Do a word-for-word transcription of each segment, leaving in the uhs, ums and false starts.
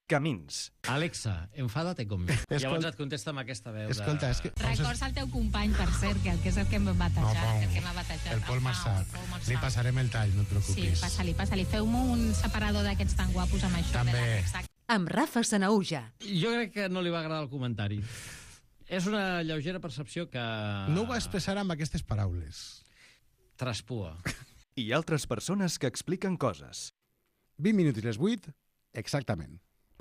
Camins. Alexa, enfada't conmigo. Llavors et contesta amb aquesta veu. Escolta, és que... Records el teu company, per cert, que el que és el que m'ha batejat. No, el que m'ha batejat. el Pol Marçal. Li passarem el tall, no et Sí, preocupis. passa-li, passa-li. Feu-me un separador d'aquests tan guapos amb això. També. Exacte. Amb Rafa Sanauja. Jo crec que no li va agradar el comentari. És una lleugera percepció que... No ho va expressar amb aquestes paraules. Traspua. I altres persones que expliquen coses. vint minuts i les vuit, exactament.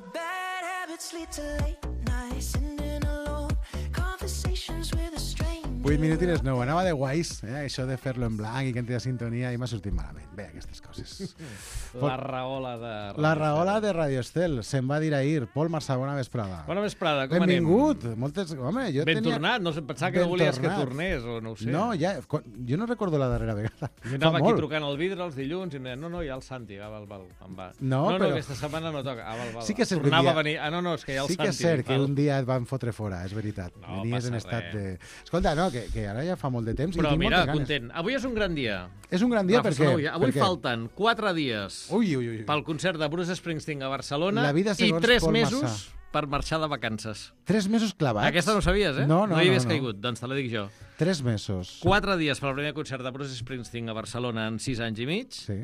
vuit minuts i les nou. Anava de guais, eh? Això de fer-lo en blanc i que entri de sintonia i m'ha sortit malament. Bé, aquestes coses. La raola de... La raola de Radio Estel. Se'n va dir ahir. Pol Marçà, bona vesprada. Bona vesprada, com Benvingut. anem? Moltes... Home, jo Ben tenia... tornat, no sé, pensava que Ben no volies tornat. que tornés, o no ho sé. No, ja... Jo no recordo la darrera vegada. Jo Fa anava aquí molt. trucant al vidre els dilluns i em deien, no, no, hi ha el Santi, va, val, val, em va. No, no, no, però- aquesta setmana no toca. Ah, val, val. Sí que és cert que Tornava dia- a venir. Ah, no, no, és que hi ha el Sí Santi. que és cert que val. un dia et van fotre fora, és veritat. No Venies passa en estat res. de... Escolta, no, que, que ara ja fa molt de temps Però i tinc mira, moltes ganes. content. Avui és un gran dia. És un gran dia Rafa perquè... Sanauja, avui perquè... falten quatre dies Ui, ui, ui. pel concert de Bruce Springsteen a Barcelona La vida i segons tres Pol mesos Marçà. per marxar de vacances. Tres mesos clavats? Aquesta no ho sabies, eh? No, no, no hi no, havies no. caigut, doncs te la dic jo. Tres mesos. Quatre dies per al primer concert de Bruce Springsteen a Barcelona en sis anys i mig Sí.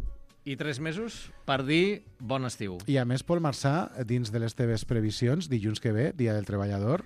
i tres mesos per dir bon estiu. I a més, Pol Marçà, dins de les teves previsions, dilluns que ve, Dia del Treballador,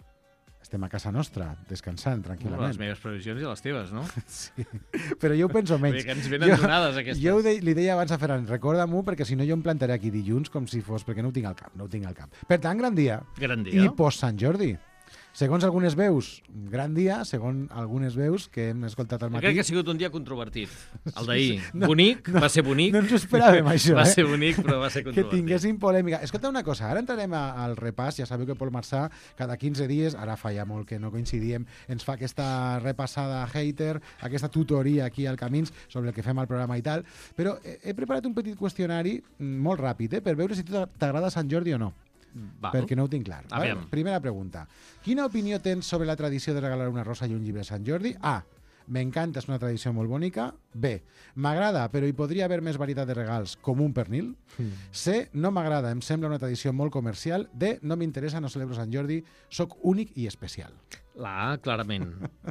estem a casa nostra, descansant, Bueno, tranquil·lament. les meves previsions i les teves, no? Sí. Però jo ho penso Vull menys. dir que ens venen donades, aquestes. Jo ho de, li deia abans a Ferran, recorda-m'ho, perquè si no jo em plantaré aquí dilluns com si fos, perquè no ho tinc al cap, no ho tinc al cap. Per tant, gran dia. Gran dia. I post Sant Jordi. Segons algunes veus, gran dia, segons algunes veus que hem escoltat al Jo matí... crec que ha sigut un dia controvertit. El d'ahir. Sí, sí. No, Bonic, no, va ser bonic. No ens ho esperàvem, això, Va eh? ser bonic, però va ser Que controvertit. tinguessin polèmica. Escolta una cosa, ara entrarem a, al repàs. Ja sabeu que Pol Marçà, cada quinze dies, ara fa ja molt que no coincidíem, ens fa aquesta repassada hater, aquesta tutoria aquí al Camins sobre el que fem al programa i tal. Però he, he preparat un petit qüestionari mm, molt ràpid, eh, per veure si tu t'agrada Sant Jordi o no. Val. Perquè no ho tinc clar. Aviam. Vale? Primera pregunta. Quina opinió tens sobre la tradició de regalar una rosa i un llibre a Sant Jordi? A. M'encanta, és una tradició molt bonica. B. M'agrada, però hi podria haver més varietat de regals, com un pernil. C. No m'agrada, em sembla una tradició molt comercial. D. No m'interessa, no celebro Sant Jordi, sóc únic i especial. La A, clarament.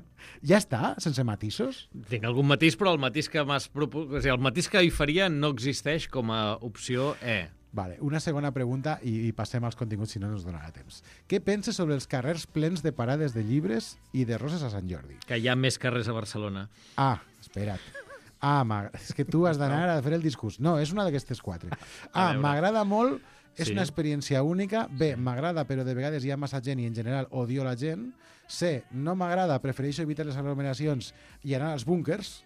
Ja està? Sense matisos? Tinc algun matís, però el matís que m'has propos... o sigui, el matís que hi faria no existeix com a opció E. Vale, una segona pregunta i, i passem als continguts, si no ens donarà temps. Què penses sobre els carrers plens de parades de llibres i de roses a Sant Jordi? Que hi ha més carrers a Barcelona. Ah, espera't. Ah, m'agrada. És que tu has d'anar a fer el discurs. No, és una d'aquestes quatre. A, veure. m'agrada molt, és Sí. una experiència única. B, m'agrada, però de vegades hi ha massa gent i en general odio la gent. C, no m'agrada, prefereixo evitar les aglomeracions i anar als búnkers.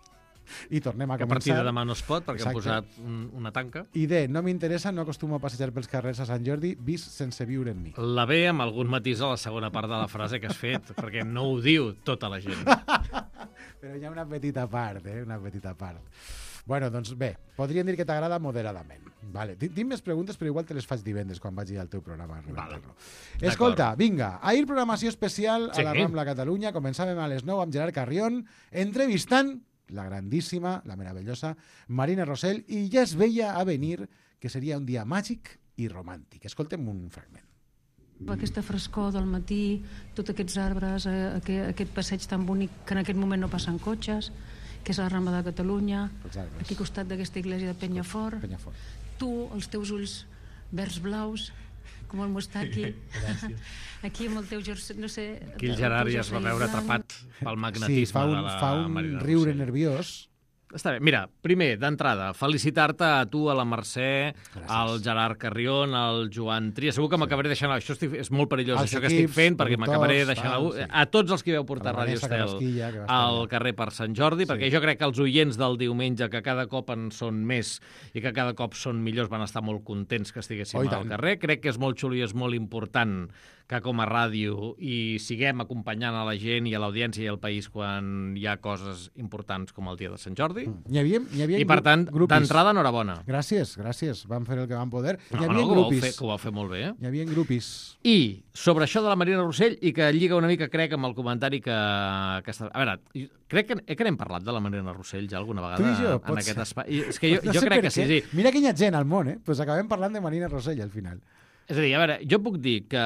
I tornem a Que a partir començar. de demà no es pot, perquè Exacte. han posat un, una tanca. I D, no m'interessa, no acostumo a passejar pels carrers a Sant Jordi, vist sense viure en mi. La B amb algun matís a la segona part de la frase que has fet, perquè no ho diu tota la gent. Però hi ha una petita part, eh? Una petita part. Bueno, doncs bé, podríem dir que t'agrada moderadament. Vale. Tinc, tinc més preguntes, però igual te les faig divendres quan vagi al teu programa a rebentar-lo. Escolta, vinga, ahir programació especial a Sí. la Rambla Catalunya. Començàvem a les nou amb Gerard Carrión, entrevistant la grandíssima, la meravellosa Marina Rosell, i ja es veia a venir que seria un dia màgic i romàntic. Escoltem un fragment. Aquesta frescor del matí, tots aquests arbres, eh, aquest, aquest passeig tan bonic que en aquest moment no passen cotxes, que és la Rambla de Catalunya, Els arbres. aquí al costat d'aquesta església de Penyafort. Penyafort. Tu, els teus ulls verds blaus, com el mostaqui. Aquí amb el teu jersei, no sé... Aquí el teu Gerard ja es va jersei veure blanc. atrapat pel Sí, magnetisme fa un, de la fa un Marina riure Rossell. nerviós. Està bé. Mira, primer, d'entrada, felicitar-te a tu, a la Mercè, Gràcies. al Gerard Carrión, al Joan Tria. Segur que m'acabaré deixant... Això estic... és molt perillós, Als això que equips, estic fent, perquè productors, m'acabaré deixant... tal, a... sí. a tots els que veu portar La Ràdio Vanessa Estel Carrasquilla, que va estar al allà. carrer per Sant Jordi, Sí. perquè jo crec que els oients del diumenge, que cada cop en són més i que cada cop són millors, van estar molt contents que estiguéssim Oh, i al tant. carrer. Crec que és molt xulo i és molt important que com a ràdio i siguem acompanyant a la gent i a l'audiència i al país quan hi ha coses importants com el dia de Sant Jordi. Jordi. Hi havia, hi havia I, per tant, grupis. d'entrada, enhorabona. Gràcies, gràcies. Vam fer el que vam poder. Hi No, havia no, que ho vau grupis. fer, que ho vau fer molt bé, eh? Hi havia grupis. I sobre això de la Marina Rossell, i que lliga una mica, crec, amb el comentari que... que està... A veure, crec que, eh, que n'hem parlat de la Marina Rossell ja alguna vegada Tu i jo, en pot aquest ser. espai. I és que jo, No jo sé crec per que sí, què. sí. Mira que hi ha gent al món, eh? Pues acabem parlant de Marina Rossell al final. És a dir, a veure, jo puc dir que...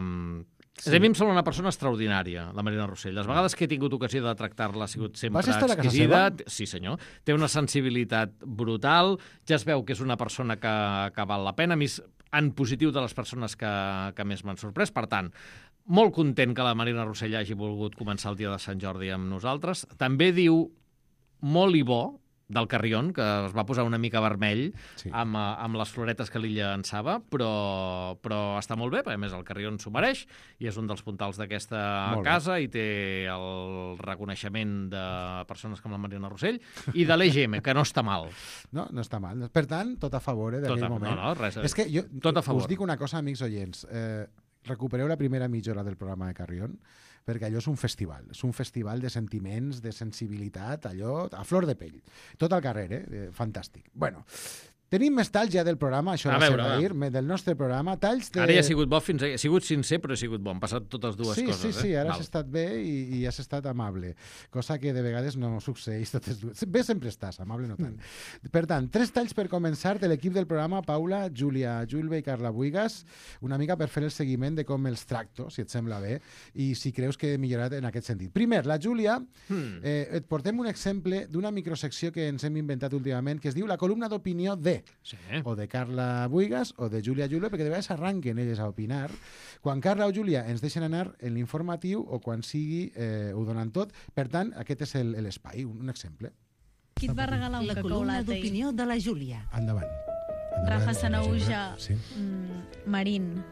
Sí. A mi em sembla una persona extraordinària, la Marina Rossell. Les vegades que he tingut ocasió de tractar-la ha sigut sempre Vas estar a casa exquisida. seva? Sí, senyor. Té una sensibilitat brutal. Ja es veu que és una persona que, que val la pena. A mi, és en positiu, de les persones que, que més m'han sorprès. Per tant, molt content que la Marina Rossell hagi volgut començar el dia de Sant Jordi amb nosaltres. També diu molt i bo del Carrion, que es va posar una mica vermell Sí. amb, eh, amb les floretes que li llançava, però, però està molt bé, perquè a més el Carrion s'ho mereix i és un dels puntals d'aquesta Molt bé. casa i té el reconeixement de persones com la Marina Rossell i de l'E G M, que no està mal. No, no està mal. Per tant, tot a favor eh, d'aquell Tot a- moment. no, no, res, És que jo tot a favor. us dic una cosa, amics oients. Eh, recupereu la primera mitja hora del programa de Carrion, perquè allò és un festival. És un festival de sentiments, de sensibilitat, allò a flor de pell. Tot al carrer, eh? eh fantàstic. Bueno, tenim més talls ja del programa, això A va veure, ser va. ahir, me- del nostre programa. Talls de... Ara ja ha sigut bo, fins a... he sigut sincer, però he sigut bo. Han passat totes dues sí, coses. Sí, sí, eh? ara Val. has estat bé i, i has estat amable, cosa que de vegades no succeeix totes dues. Bé sempre estàs, amable no tant. Mm. Per tant, tres talls per començar de l'equip del programa, Paula, Júlia Julve i Carla Buigas, una mica per fer el seguiment de com els tracto, si et sembla bé, i si creus que he millorat en aquest sentit. Primer, la Júlia, Hmm. eh, et portem un exemple d'una microsecció que ens hem inventat últimament, que es diu la columna d'opinió de, Sí. o de Carla Buigas o de Júlia Julve, perquè de vegades arranquen elles a opinar. Quan Carla o Júlia ens deixen anar en l'informatiu o quan sigui eh, ho donen tot. Per tant, aquest és el- l'espai, un, un exemple. Qui et va regalar un La cacau columna latte? d'opinió de la Júlia. Endavant. Rafa Sanauja, Sí. mm, Marín.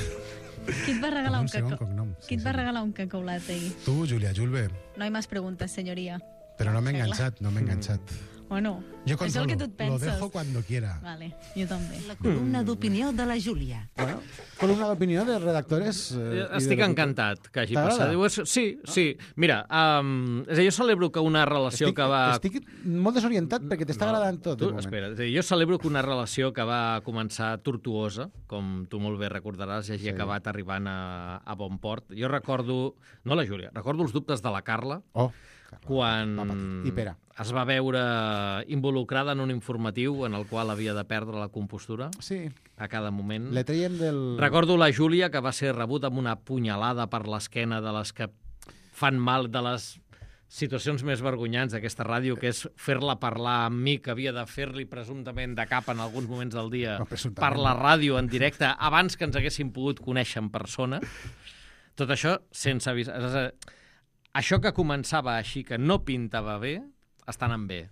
Qui et va regalar un segon cacau? cognom. Qui et va regalar un cacau latte? Tu, Julia Julve. No hay más preguntas, señoría. Pero no me he Regla. enganchado, no me he enganchado. Bueno, Yo això és el controlo, que tu et lo penses. dejo cuando quiera. Vale, jo també. La columna d'opinió de la Júlia. Bueno, columna d'opinió de redactores... Eh, i Estic de- encantat que hagi T'agrada? passat. Diu, és- Sí, sí. Mira, um, és a dir, jo celebro que una relació Estic, que va... estic molt desorientat perquè t'està agradant tot. Tu, de moment. espera, és a dir, jo celebro que una relació que va començar tortuosa, com tu molt bé recordaràs, hagi Sí. acabat arribant a, a bon port. Jo recordo, no la Júlia, recordo els dubtes de la Carla, Oh, Carla. quan Va patir. I Pere. es va veure involucrada en un informatiu en el qual havia de perdre la compostura Sí, a cada moment. le traiem del... Recordo la Júlia, que va ser rebuda amb una punyalada per l'esquena de les que fan mal, de les situacions més vergonyants d'aquesta ràdio, que és fer-la parlar amb mi, que havia de fer-li presumptament de cap en alguns moments del dia No, presumptament. per la ràdio en directe, abans que ens haguéssim pogut conèixer en persona. Tot això sense avisar. És a dir, això que començava així, que no pintava bé, està anant bé.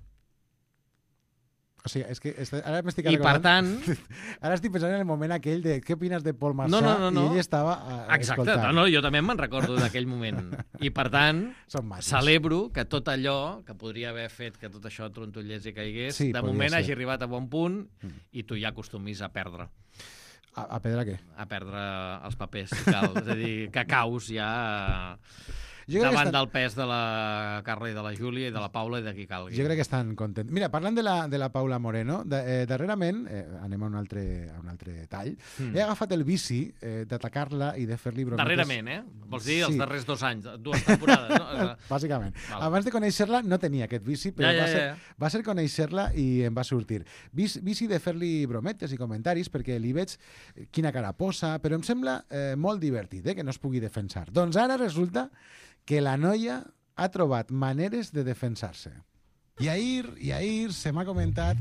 O sigui, és que est- ara m'estic I per recordant... tant... Ara estic pensant en el moment aquell de què opines de Paul Marçà No, no, no, no. i ell estava uh, Exacte, escoltant. no, no, jo també me'n recordo d'aquell moment. I per tant, Són masos. celebro que tot allò que podria haver fet que tot això trontollés i caigués, Sí, de podria moment ser. hagi arribat a bon punt i tu ja acostumis a perdre, A, a Pedra què? a perdre els papers, si cal. És a dir, que caus ja Jo crec que davant estan- del pes de la Carla i de la Júlia i de la Paula i de qui calgui. Jo crec que estan contents. Mira, parlant de la, de la Paula Moreno, de, eh, darrerament, eh, anem a un altre, a un altre tall, mm. he agafat el vici eh, d'atacar-la i de fer-li brometes. Darrerament, eh? Vols dir els Sí. darrers dos anys, dues temporades, no? Bàsicament. Val. Abans de conèixer-la no tenia aquest vici, però Ja, ja, va, ser, ja. va ser conèixer-la i em va sortir. Vici, vici de fer-li brometes i comentaris perquè li veig eh, quina cara posa, però em sembla eh, molt divertit eh, que no es pugui defensar. Doncs ara resulta que la noia ha trobat maneres de defensar-se. Y ahir, y ahir se m'ha comentat...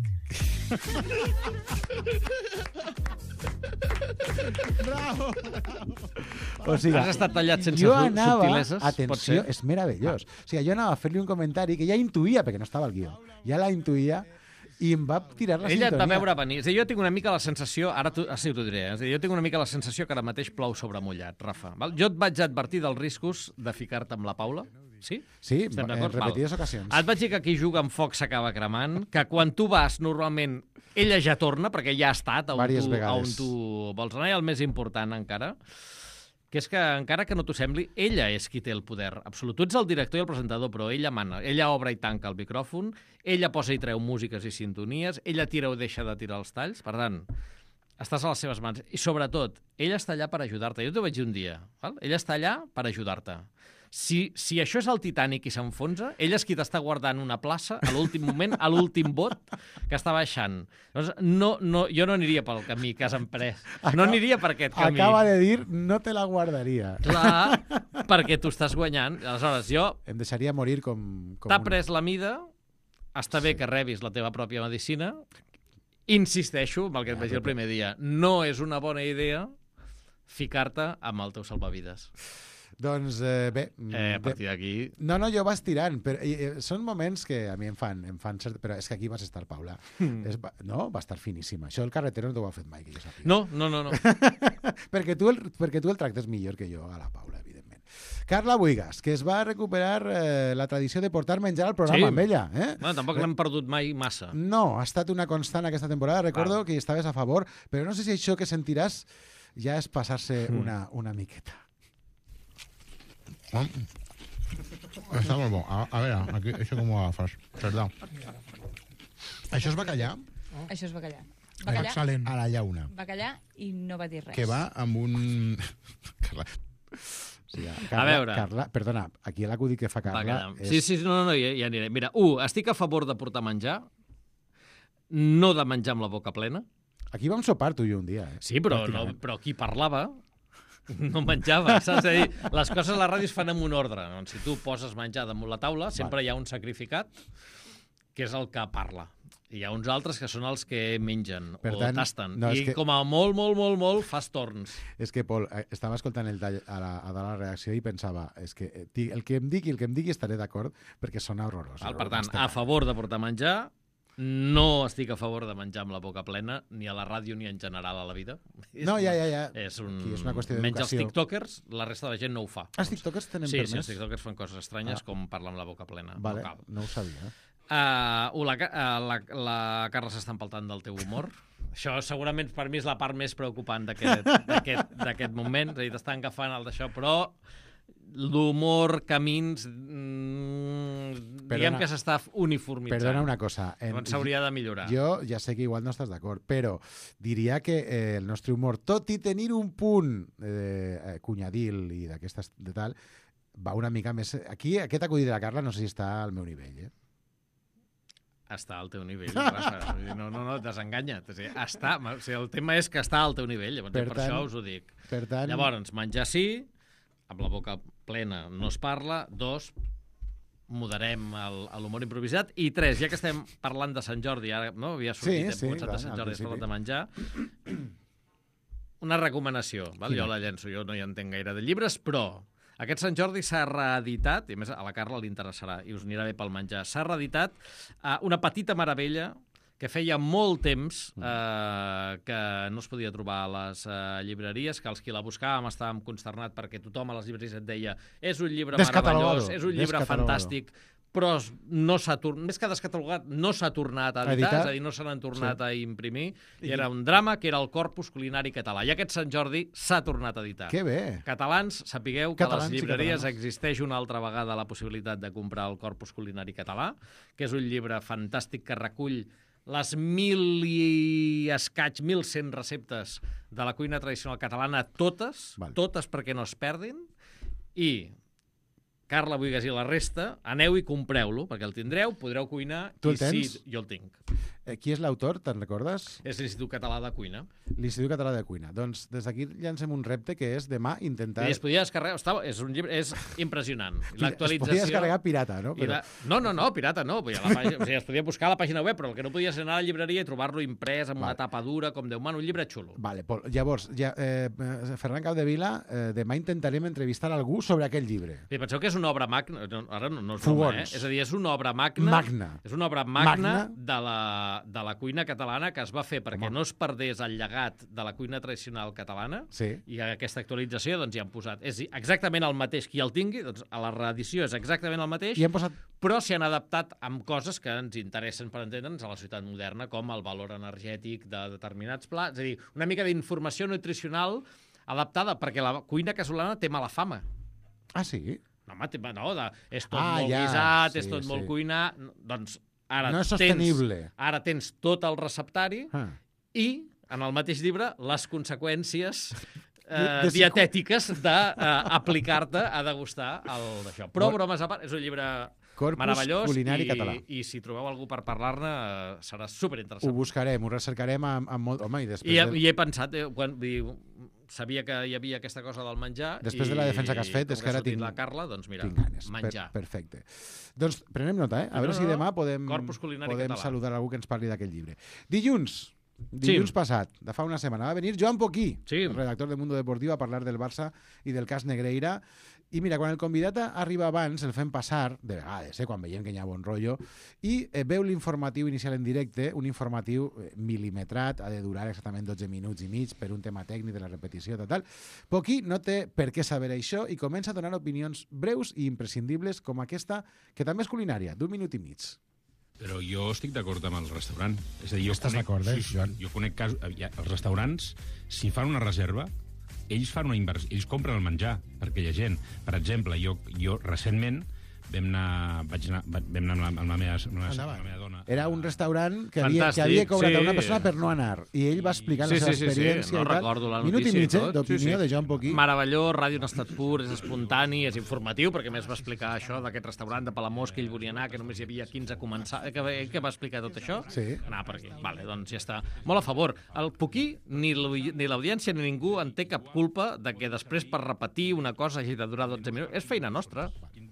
Bravo! O sigui, Has estat tallat sense jo su- anava, subtileses, pot atenció, ser? és meravellós. O sigui, jo anava a fer-li un comentari que ja intuïa, perquè no estava al guió, ja la intuïa, i em va tirar la Ella et sintonia. va veure venir. És a dir, jo tinc una mica la sensació, ara tu, ah, sí, t'ho diré, eh? És a dir, jo tinc una mica la sensació que ara mateix plou sobre mullat, Rafa. Val? Jo et vaig advertir dels riscos de ficar-te amb la Paula, sí? Sí, Estem en d'acord? repetides Val. ocasions. Et vaig dir que qui juga amb foc s'acaba cremant, que quan tu vas, normalment, ella ja torna, perquè ja ha estat on, Vàries tu, vegades. on tu vols anar, i el més important encara, que és que, encara que no t'ho sembli, ella és qui té el poder absolut. Tu ets el director i el presentador, però ella mana. Ella obre i tanca el micròfon, ella posa i treu músiques i sintonies, ella tira o deixa de tirar els talls. Per tant, estàs a les seves mans. I, sobretot, ella està allà per ajudar-te. Jo t'ho vaig dir un dia. Val? Ella està allà per ajudar-te. Si, si això és el Titanic i s'enfonsa, ella és qui t'està guardant una plaça a l'últim moment, a l'últim bot que està baixant. Llavors, no, no, jo no aniria pel camí que has emprès. No aniria per aquest camí. Acaba de dir, no te la guardaria. Clar, perquè tu estàs guanyant. Aleshores, jo... Em deixaria morir com... com T'ha un- pres la mida, està bé Sí. que rebis la teva pròpia medicina. Insisteixo, amb el que et vaig dir el primer dia, no és una bona idea ficar-te amb el teu salvavides. Doncs eh, bé... Eh, a bé, partir d'aquí... No, no, jo vas tirant, però eh, eh, són moments que a mi em fan, em fan cert... Però és que aquí vas estar, Paula. Hmm. És, va- no? Va estar finíssima. Això el carretero no t'ho ha fet mai, que jo sàpiga. No, no, no, no. perquè, tu el, perquè tu el tractes millor que jo a la Paula, evidentment. Carla Buigas, que es va recuperar eh, la tradició de portar menjar al programa Sí. amb ella. Eh? Bueno, tampoc l'hem perdut mai massa. No, ha estat una constant aquesta temporada. Recordo Val. que hi estaves a favor, però no sé si això que sentiràs ja és passar-se Hmm. una, una miqueta. Ah, Està molt bo. A, a veure, aquí, això com ho agafes? Perdó. Això és bacallà? Això és bacallà. Bacallà? Bacallà, A la llauna. bacallà i no va dir res. Que va amb un... Carla, Sí, A veure. Carla, perdona, aquí l'acudit que fa Carla Bacallà. és... Sí, sí, no, no, no, ja, ja aniré. Mira, u, estic a favor de portar menjar, no de menjar amb la boca plena. Aquí vam sopar tu i jo un dia. Eh? Sí, però, no, Pràcticament. però qui parlava no menjava, saps? És a dir, les coses a la ràdio es fan amb un ordre. Doncs si tu poses menjar damunt la taula, sempre hi ha un sacrificat, que és el que parla. I hi ha uns altres que són els que mengen Per o tant, tasten. no, és I que- com a molt, molt, molt, molt, fas torns. És que, Pol, eh, estava escoltant el tall a la, a la reacció i pensava és que eh, ti- el que em digui, el que em digui estaré d'acord perquè sona horrorós. Val? Per tant, Està- a favor de portar menjar, no estic a favor de menjar amb la boca plena, ni a la ràdio ni en general a la vida. És No, un- ja, ja, ja. És, un... Aquí és una qüestió Menys els d'educació. tiktokers, la resta de la gent no ho fa. Ah, els tiktokers tenen Sí, sí, permès? els tiktokers fan coses estranyes Ah. com parlar amb la boca plena. Vale, No cal. no ho sabia. Eh? Uh, uh, la, uh, la, la Carla s'està empaltant del teu humor. Això segurament per mi és la part més preocupant d'aquest d'aquest- d'aquest moment. És a dir, t'estan agafant el d'això, però l'humor, camins, mm, Perdona. diguem que s'està uniformitzant. Perdona una cosa. En, Llavors s'hauria de millorar. Jo ja sé que igual no estàs d'acord, però diria que eh, el nostre humor, tot i tenir un punt eh, eh, cunyadil i d'aquestes de tal, va una mica més... Aquí, aquest acudit de la Carla no sé si està al meu nivell, eh? Està al teu nivell, Rafa. Vull dir, no, no, no, desenganya't. O sigui, està, o sigui, el tema és que està al teu nivell, llavors per, Per per tant- això us ho dic. Per tant, Llavors, menjar sí, amb la boca plena no es parla. Dos, moderem el- a l'humor improvisat. I tres, ja que estem parlant de Sant Jordi, ara no havia sortit, Sí, hem sí, començat clar, de Sant al Jordi, has principi. parlat de menjar. Una recomanació, val? Quina? Jo la llenço, jo no hi entenc gaire de llibres, però aquest Sant Jordi s'ha reeditat, i a més a la Carla li interessarà, i us anirà bé pel menjar, s'ha reeditat uh, una petita meravella que feia molt temps eh, que no es podia trobar a les eh, llibreries, que els qui la buscàvem estàvem consternats perquè tothom a les llibreries et deia és un llibre Descatalogado, meravellós, és un llibre descatalogado. fantàstic, però no s'ha tornat, més que descatalogat, no s'ha tornat a editar, Editar. és a dir, no se n'han tornat sí. a imprimir, i era un drama que era el Corpus Culinari Català. I aquest Sant Jordi s'ha tornat a editar. que bé. Catalans, sapigueu que Catalans a les i llibreries catalanes. existeix una altra vegada la possibilitat de comprar el Corpus Culinari Català, que és un llibre fantàstic que recull les mil i escaig, mil cent receptes de la cuina tradicional catalana, totes, Val. totes perquè no es perdin, i Carla Buigas i la resta, aneu i compreu-lo, perquè el tindreu, podreu cuinar. Tu el i sí, tens? jo el tinc. Eh, qui és l'autor, te'n recordes? És l'Institut Català de Cuina. L'Institut Català de Cuina. Doncs des d'aquí llancem un repte que és demà intentar... I es podia descarregar, estava, és un llibre, és impressionant. Es podia L'actualització... descarregar pirata, no? I la... No, no, no, pirata no. Vull dir, a la pàgina, o sigui, es podia buscar a la pàgina web, però el que no podies anar a la llibreria i trobar-lo imprès amb una Vale. tapa dura, com Déu mana, un llibre xulo. Vale, Pol. Llavors, ja, eh, eh, Ferran Capdevila, eh, demà intentarem entrevistar algú sobre aquell llibre. I penseu que és una obra magna, no, ara no, no és broma, eh? Fogons. És a dir, és una obra magna, Magna. és una obra magna, Magna. De, la, de la cuina catalana que es va fer perquè Home. no es perdés el llegat de la cuina tradicional catalana. Sí. I aquesta actualització doncs, hi han posat. És exactament el mateix. Qui el tingui, doncs, a la reedició és exactament el mateix, I hem posat... però s'hi han adaptat amb coses que ens interessen per entendre'ns a la ciutat moderna, com el valor energètic de determinats plats. És a dir, una mica d'informació nutricional adaptada, perquè la cuina casolana té mala fama. Ah, sí? No, home, té, no, de, és tot Ah, molt ja, guisat, sí, és tot sí. molt cuinar... Doncs ara No és tens, sostenible. ara tens tot el receptari Ah. i, en el mateix llibre, les conseqüències eh, De- de si- dietètiques d'aplicar-te a degustar el d'això. Però, Bon. bromes a part, és un llibre Corpus meravellós culinari i, català. i si trobeu algú per parlar-ne eh, serà Ho superinteressant. buscarem, ho recercarem amb, amb molt... Home, i després... I he, de... i he pensat, eh, quan, vull dir, sabia que hi havia aquesta cosa del menjar Després i de la defensa que has fet, com és que ara ha sortit tinc- la Carla, doncs mira, Tinc ganes. menjar. Per, perfecte. Doncs prenem nota, eh? A No, veure no, si no. demà podem, Corpus culinari podem català. saludar algú que ens parli d'aquest llibre. Dilluns, dilluns Sí. passat, de fa una setmana, va venir Joan Poquí, Sí. el redactor de Mundo Deportivo, a parlar del Barça i del cas Negreira. I mira, quan el convidat arriba abans, el fem passar, de vegades, eh, quan veiem que hi ha bon rotllo, i eh, veu l'informatiu inicial en directe, un informatiu eh, mil·limetrat, ha de durar exactament dotze minuts i mig per un tema tècnic de la repetició, tal, tal. Poquí no té per què saber això i comença a donar opinions breus i imprescindibles com aquesta, que també és culinària, d'un minut i mig. Però jo estic d'acord amb el restaurant. És a dir, jo Estàs conec, d'acord, eh, sí, sí, Joan? Jo conec casos... ja, Els restaurants, si fan una reserva, ells fan una inversió, ells compren el menjar, perquè hi ha gent. Per exemple, jo, jo recentment vam anar, vaig anar, vam anar amb la, amb la, meva, amb la, amb la meva dona. Era un restaurant que havia, Fantàstic, que havia cobrat sí. a una persona per no anar. I ell va explicar Sí, la seva sí, sí, sí. experiència No i tal. recordo la Minut i notícia i mig, eh, tot. d'opinió Sí, sí. de Joan Poquí. Meravellós, ràdio en estat pur, és espontani, és informatiu, perquè a més va explicar això d'aquest restaurant de Palamós que ell volia anar, que només hi havia quinze començar, que, va- que va explicar tot això. Sí. Anar per aquí. Vale, doncs ja està. Molt a favor. El Poquí, ni l'au- ni l'audiència ni ningú en té cap culpa de que després per repetir una cosa hagi de durar dotze minuts. És feina nostra.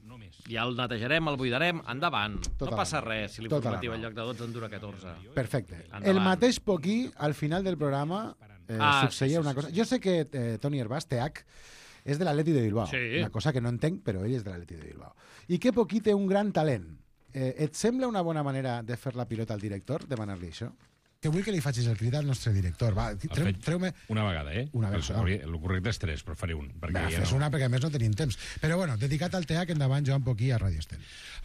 Ja el netejarem, el buidarem, endavant. Tota no passa la raó. res si Tota la l'informatiu raó. en lloc de dotze en dura catorze. Perfecte. Endavant. El mateix Poquí, al final del programa, eh, Ah, succeïa sí, sí, una sí, cosa... sí. Jo sé que eh, Toni Herbàs, T H, és de l'Atleti de Bilbao. Sí. Una cosa que no entenc, però ell és de l'Atleti de Bilbao. I que Poquí té un gran talent. Eh, et sembla una bona manera de fer la pilota al director, demanar-li això? Que vull que li facis el crit al nostre director. Va, El treu, faig treu-me... Una vegada, eh? Una El, vegada. hauria- el correcte és tres, però faré un. Perquè Va, ja fes no. una, perquè a més no tenim temps. Però bueno, dedicat al T H, endavant, Joan Poquí, a Ràdio Estel.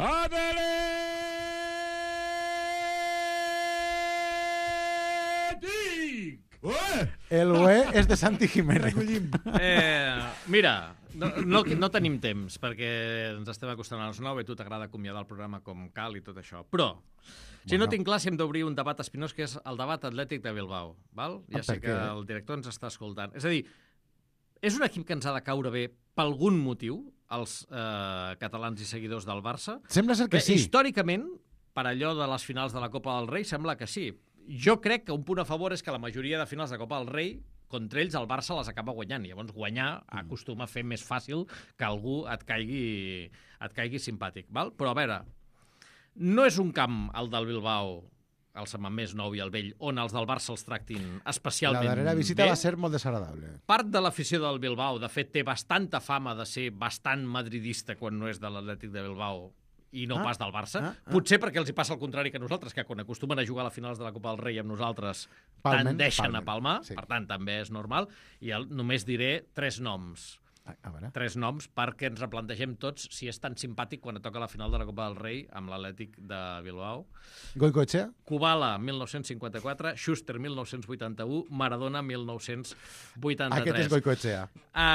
Atlètic! El Ué és de Santi Jiménez. Eh, mira, no, no, no tenim temps, perquè ens estem acostant a les nou i a tu t'agrada acomiadar el programa com cal i tot això. Però, si Bueno. no tinc clar, si hem d'obrir un debat espinós, que és el debat atlètic de Bilbao. Val? Ja Ah, sé per que què? el director ens està escoltant. És a dir, és un equip que ens ha de caure bé per algun motiu, els eh, catalans i seguidors del Barça? Sembla ser que Bé, sí. Històricament, per allò de les finals de la Copa del Rei, sembla que sí. Jo crec que un punt a favor és que la majoria de finals de Copa del Rei, contra ells el Barça les acaba guanyant. I llavors guanyar acostuma a fer més fàcil que algú et caigui, et caigui simpàtic. Val? Però a veure, no és un camp, el del Bilbao, el Sant Mamés Nou i el Vell, on els del Barça els tractin La especialment darrera visita bé. va ser molt desagradable. Part de l'afició del Bilbao, de fet, té bastanta fama de ser bastant madridista quan no és de l'Atlètic de Bilbao i no Ah, pas del Barça. ah, ah. Potser perquè els hi passa el contrari que a nosaltres, que quan acostumen a jugar a les finals de la Copa del Rei amb nosaltres Palmen, tendeixen palmen, a palmar, sí. per tant, també és normal. I el, només diré tres noms. A, a veure. Tres noms perquè ens replantegem tots si és tan simpàtic quan et toca la final de la Copa del Rei amb l'Atlètic de Bilbao. Goicoechea? Kubala, mil nou-cents cinquanta-quatre, Schuster, mil nou-cents vuitanta-u, Maradona, mil nou-cents vuitanta-tres. Aquest és Goicoechea.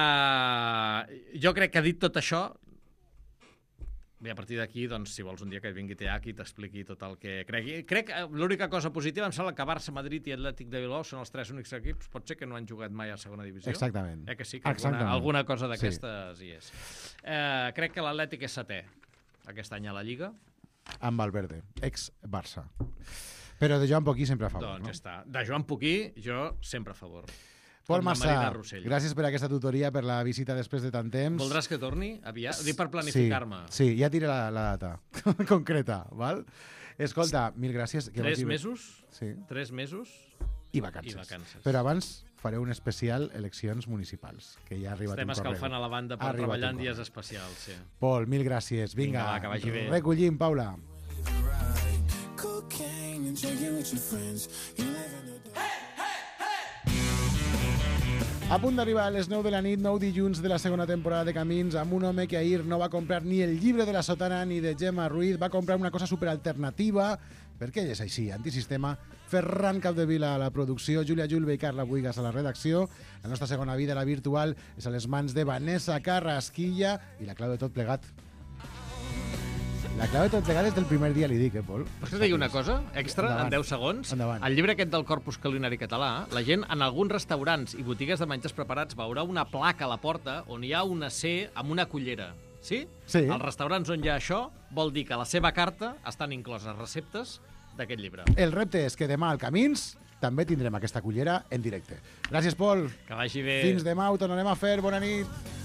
Uh, jo crec que ha dit tot això. Bé, a partir d'aquí, doncs, si vols un dia que vingui T H i t'expliqui tot el que cregui. Crec que l'única cosa positiva em sembla que Barça, Madrid i Atlètic de Bilbao són els tres únics equips, pot ser que no han jugat mai a segona divisió. Exactament. Eh que sí, que Exactament. alguna, alguna cosa d'aquestes sí. hi és. Eh, crec que l'Atlètic és setè aquest any a la Lliga. Amb Valverde, ex-Barça. Però de Joan Poquí sempre a favor, Doncs no? ja està. De Joan Poquí, jo sempre a favor. Pol Com la Marina Massà, Rossell. gràcies per aquesta tutoria, per la visita després de tant temps. Voldràs que torni aviat? Dic per planificar-me. Sí, sí, ja diré la, la data concreta, val? Escolta, mil gràcies. Que Tres vagi bé. mesos? Sí. Tres mesos? I vacances. I vacances. Però abans faré un especial eleccions municipals, que ja ha arribat Estem un correu. escalfant a la banda Ha per arribat treballar un en dies correu. especials. Sí. Pol, mil gràcies. Vinga, Vinga, va, que vagi bé. recollim, Paula. A punt d'arribar a les nou de la nit, nou dilluns de la segona temporada de Camins, amb un home que ahir no va comprar ni el llibre de la sotana ni de Gemma Ruiz, va comprar una cosa superalternativa perquè ell és així, antisistema. Ferran Capdevila a la producció, Júlia Julve i Carla Buigas a la redacció. La nostra segona vida, la virtual, és a les mans de Vanessa Carrasquilla i la clau de tot plegat. La clau de tot plegat és del primer dia, li dic, eh, Pol? Vols que et digui una cosa extra, Endavant. en deu segons? Endavant. El llibre aquest del Corpus Culinari Català, la gent en alguns restaurants i botigues de menjars preparats veurà una placa a la porta on hi ha una C amb una cullera. Sí? Sí. Als restaurants on hi ha això, vol dir que a la seva carta estan incloses receptes d'aquest llibre. El repte és que demà al Camins també tindrem aquesta cullera en directe. Gràcies, Pol. Que vagi bé. Fins demà, ho tornarem a fer. Bona nit.